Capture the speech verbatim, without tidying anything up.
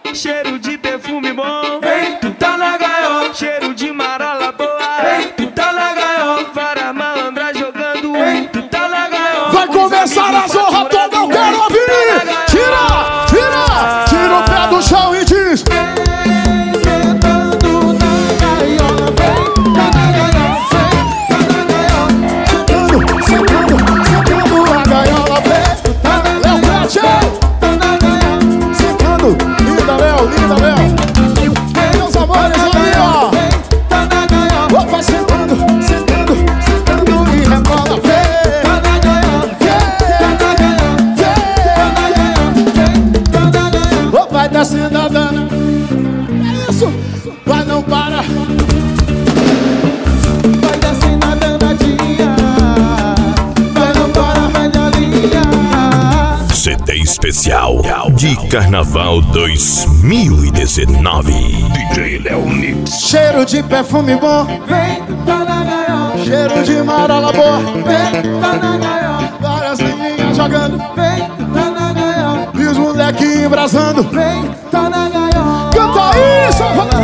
Cheiro de perfume bom, vem, tu tá na gaiola. Cheiro de marola boa, vem, tu tá na gaiola. Para malandra jogando, vem, tu tá na gaiola. Vai começar a zorra toda, eu quero ouvir. Tira, tira, tira o pé do chão e diz: sentando na gaiola, vem, tá na gaiola, vem, tá na gaiola. Sentando, sentando, sentando na gaiola, vem, tá na Léo Cratchel, Tá na gaiola, sentando, linda Léo, linda Léo. Meus amores ali, ó. tá na gaiola, Opa, sentando, sentando, sentando e rebola, vem. tá na gaiola, tá na gaiola. Oh, vai descendo a dana. É isso, vai não para. Vai descendo a danadinha, vai não para, vai de linha. C D especial de Carnaval dois mil e dezenove. D J Léo Mix. Cheiro de perfume bom, Vem, tá na gaiola, cheiro de marola boa. vem, tá na gaiola, Várias meninas jogando vem, tá na gaiola, e os molequinhos embrasando. vem, tá na gaiola. Canta isso,